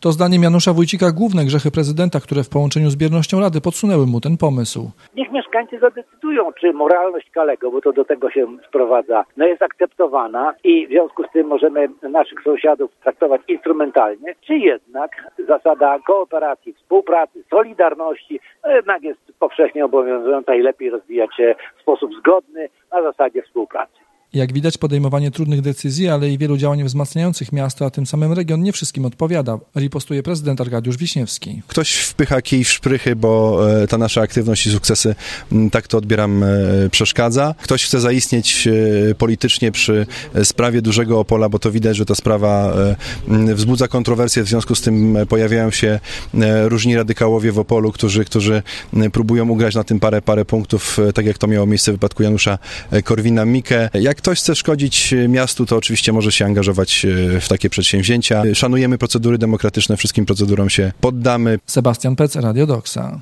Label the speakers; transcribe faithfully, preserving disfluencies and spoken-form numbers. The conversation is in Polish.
Speaker 1: To zdaniem Janusza Wójcika główne grzechy prezydenta, które w połączeniu z biernością Rady podsunęły mu ten pomysł.
Speaker 2: Niech mieszkańcy zadecydują, czy moralność Kalego, bo to do tego się sprowadza, no jest akceptowana i w związku z tym możemy naszych sąsiadów traktować instrumentalnie, czy jednak zasada kooperacji, współpracy, solidarności no jednak jest powszechnie obowiązująca i lepiej rozwijać się w sposób zgodny na zasadzie współpracy.
Speaker 1: Jak widać, podejmowanie trudnych decyzji, ale i wielu działań wzmacniających miasto, a tym samym region nie wszystkim odpowiada, ripostuje prezydent Arkadiusz Wiśniewski.
Speaker 3: Ktoś wpycha kij w szprychy, bo ta nasza aktywność i sukcesy, tak to odbieram, przeszkadza. Ktoś chce zaistnieć politycznie przy sprawie dużego Opola, bo to widać, że ta sprawa wzbudza kontrowersje, w związku z tym pojawiają się różni radykałowie w Opolu, którzy, którzy próbują ugrać na tym parę, parę punktów, tak jak to miało miejsce w wypadku Janusza Korwina-Mikke. Jak ktoś chce szkodzić miastu, to oczywiście może się angażować w takie przedsięwzięcia. Szanujemy procedury demokratyczne, wszystkim procedurom się poddamy.
Speaker 1: Sebastian Pec, Radio Doxa.